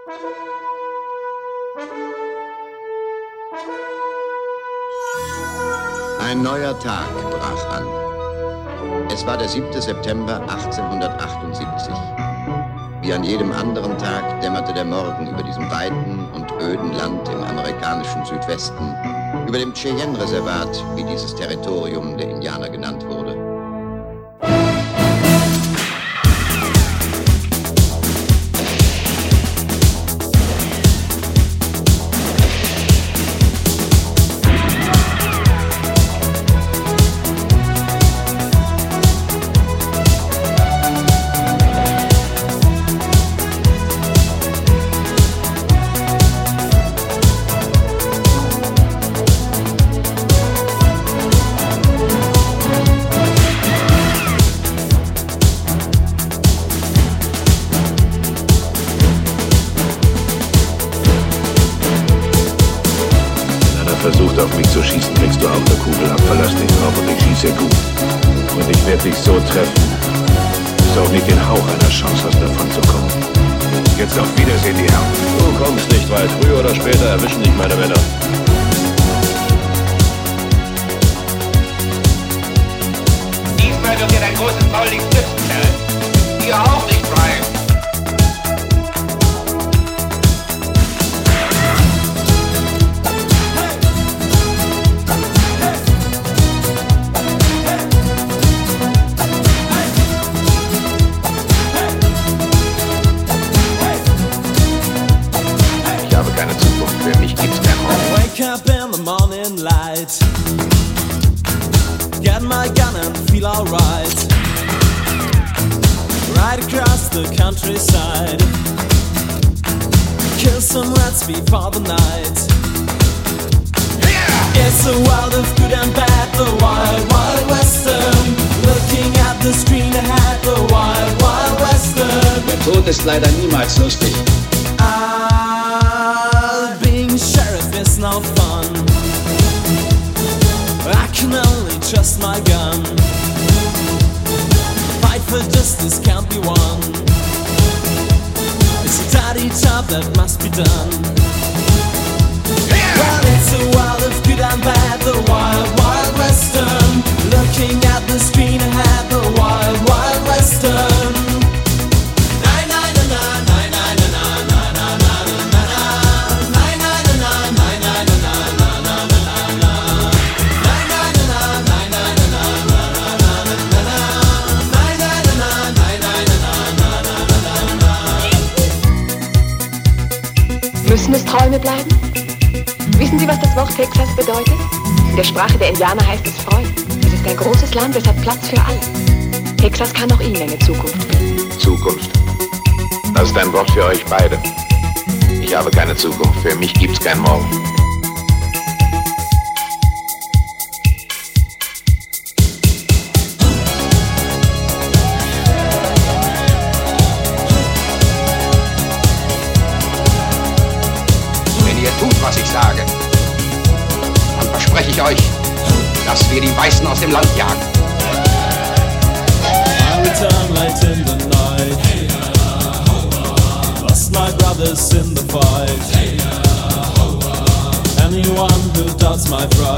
Ein neuer Tag brach an. Es war der 7. September 1878. Wie an jedem anderen Tag dämmerte der Morgen über diesem weiten und öden Land im amerikanischen Südwesten, über dem Cheyenne-Reservat, wie dieses Territorium der Indianer genannt wurde. Versucht auf mich zu schießen, kriegst du auch eine Kugel ab. Verlass dich drauf und ich schieße gut. Und ich werde dich so treffen, dass du auch nicht den Hauch einer Chance hast, davon zu kommen. Jetzt auf Wiedersehen, die Herren. Du kommst nicht weit. Früher oder später erwischen dich meine Männer. Diesmal wird dir dein großes Maul nichts nützen, Kerl. Ihr auch nicht, Brian. Up in the morning light, get my gun and feel alright. Right across the countryside, kill some rats before the night. It's a world of good and bad, the wild, wild western. Looking at the screen ahead, the wild, wild western. Der Tod ist leider niemals lustig. Being sheriff is no fun. I can only trust my gun. Fight for justice can't be won. It's a dirty job that must be done. Well, it's a world of good and bad, the wild, wild western. Looking at the screen ahead, the wild, wild western. Müssen es Träume bleiben? Wissen Sie, was das Wort Texas bedeutet? In der Sprache der Indianer heißt es Freund. Es ist ein großes Land, es hat Platz für alle. Texas kann auch Ihnen eine Zukunft bringen. Zukunft. Das ist ein Wort für euch beide. Ich habe keine Zukunft. Für mich gibt's kein Morgen. Was ich sage, dann verspreche ich euch, dass wir die Weißen aus dem Land jagen. I return late in the night. Lost my brothers in the fight. Anyone who doubts my pride